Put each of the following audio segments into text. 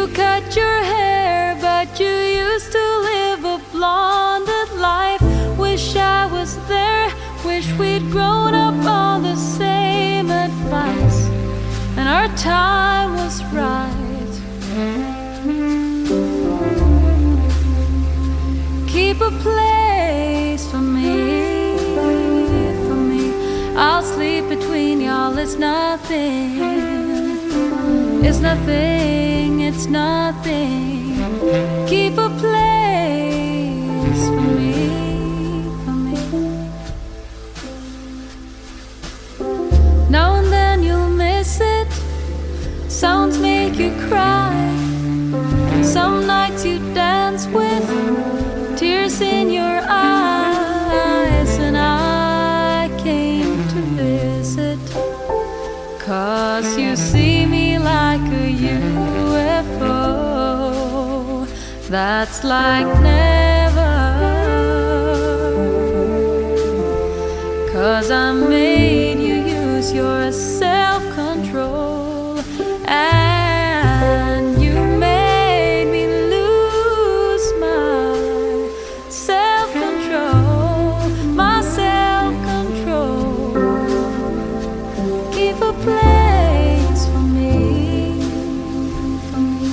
You cut your hair, but you used to live a blonded life. Wish I was there, wish we'd grown up on the same advice, and our time was right. Keep a place for me, for me. I'll sleep between y'all, it's nothing. It's nothing, it's nothing. Keep a place for me, for me. Now and then you'll miss it. Sounds make you cry. Some nights you dance with tears in your eyes. And I came to visit, 'cause you see me like a UFO. That's like never, 'cause I made you use your self-control, and you made me lose my self-control, my self-control. Keep a place for me, for me.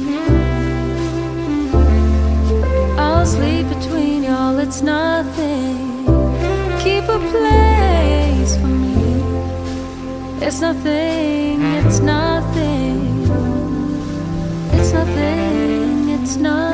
I'll sleep between y'all, it's nothing. Keep a place for me. It's nothing, it's nothing. It's nothing, it's nothing.